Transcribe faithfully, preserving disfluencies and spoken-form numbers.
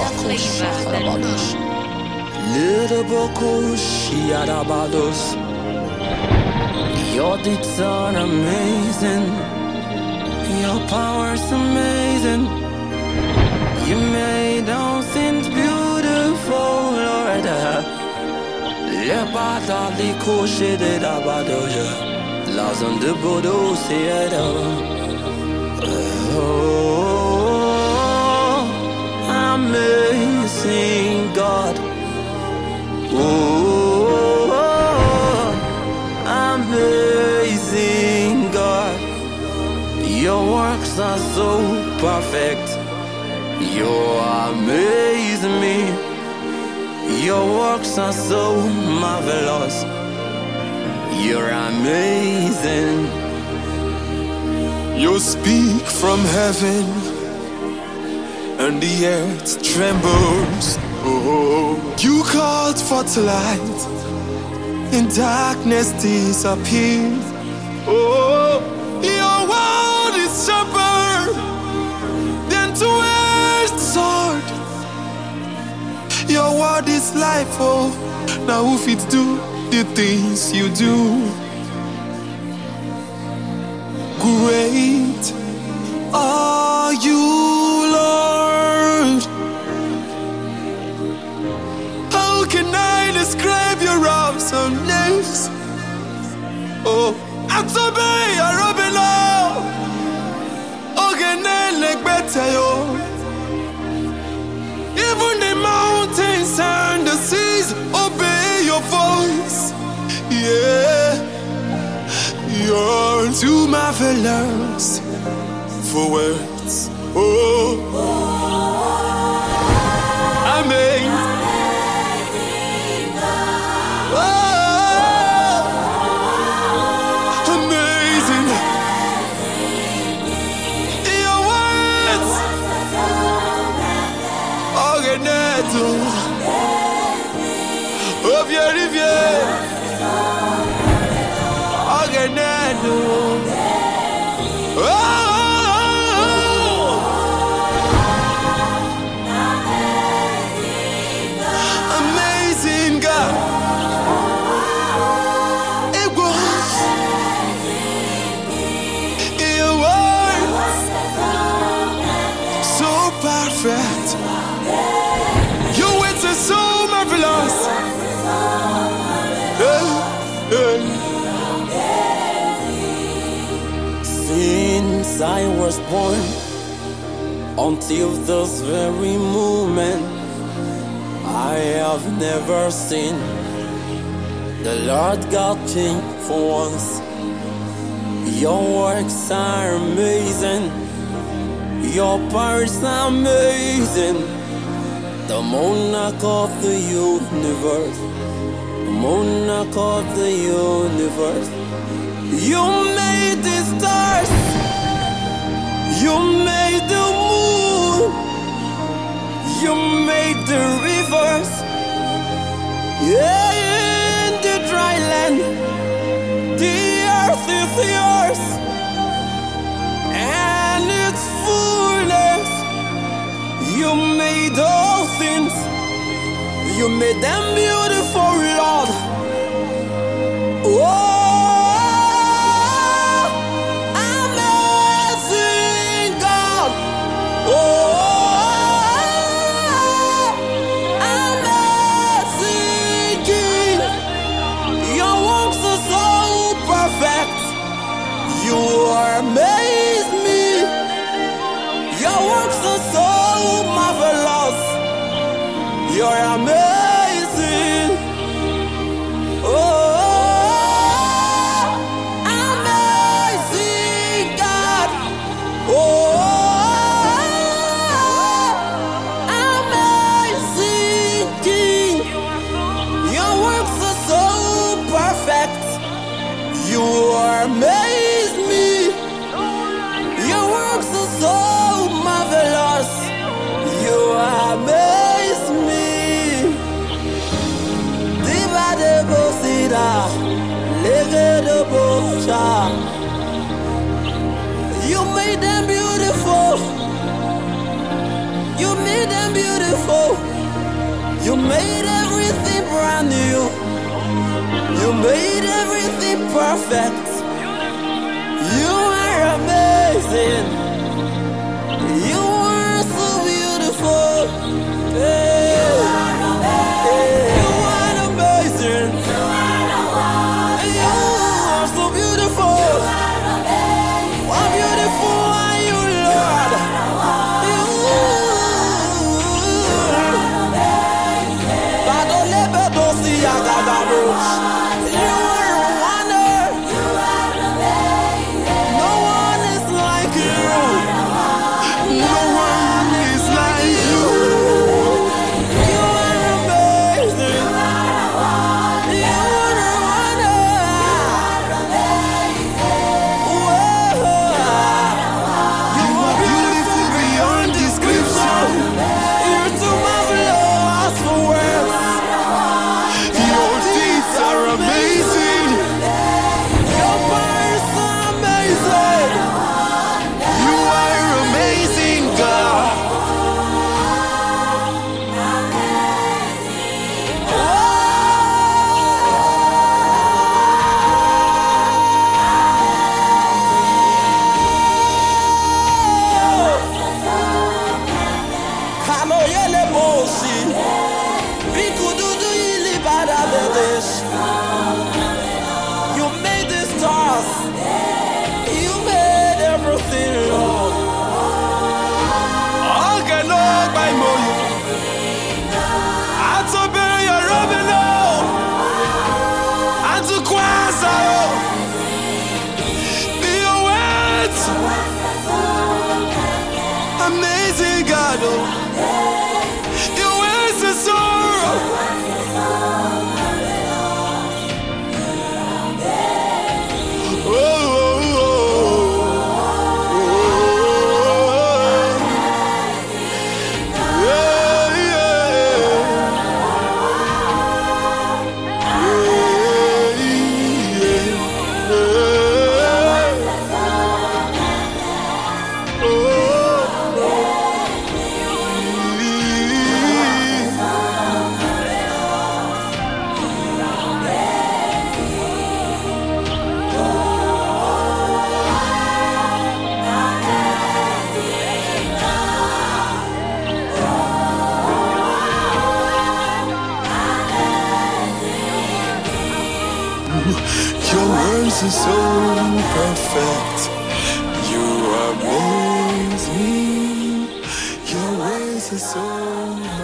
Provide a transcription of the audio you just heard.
Shakalabadosh. Little Bokush, Yadabados. Your deeds are amazing. Your power's amazing. You made all things beautiful, Lord. Lebada likoshe de dabadoja. Lazan de bodo seada. Oh, amazing God. Oh, amazing God. Your works are so perfect. You amaze me. Your works are so marvelous. You're amazing. You speak from heaven, and the earth trembles. Oh, you called forth light, and darkness disappeared. Oh, your word is sharper than two-edged sword. Your word is life. Oh, now who fit do the things you do? Great are you, Lord. How can I describe your awesomeness? Oh, Atobey Arobelo, Ogenele Beteyo. Even the mountains and the seas obey your voice. Yeah. You're too marvelous for words. Oh, amazing. Oh, amazing. Your words. Organeto. Of your rivière. Organeto. Oh. Amazing God. It was your words so perfect. Your words are so marvelous. Hey, hey. Since I was born until this very moment, I have never seen the Lord God change for once. Your works are amazing. Your powers are amazing. The monarch of the universe, the monarch of the universe. You made the stars. You made the moon. You made the rivers. Yeah, in the dry land, the earth is yours, and its fullness. You made all things. You made them beautiful, Lord. Oh. You amaze me. Your works are so marvelous. You're amazing. Oh, amazing God. Oh, amazing King. Your works are so perfect. You are amazing. So marvelous, you amaze me. You made them beautiful. You made everything brand new. You made everything perfect. You are amazing. You are so beautiful. Hey. Hey. You are amazing. You are so beautiful. How beautiful are you, Lord? You. You are a wonder. No one is like you. No one is like you. You are amazing. You are a wonder. Whoa. You are beautiful beyond description. You're too marvelous for words. Your deeds are amazing. Your powers are amazing. You are amazing, God. Kano yele moshi, bikududu ili badadesh. You made the stars. You made everything, Lord. Okay, Lord, by Moyo. Atobere your Robino. Atu Kwasa. Your words. Amazing God. Oh. Your words are sorrow. Oh, oh, oh. Yeah, your words are so perfect. You amaze me. Your words are so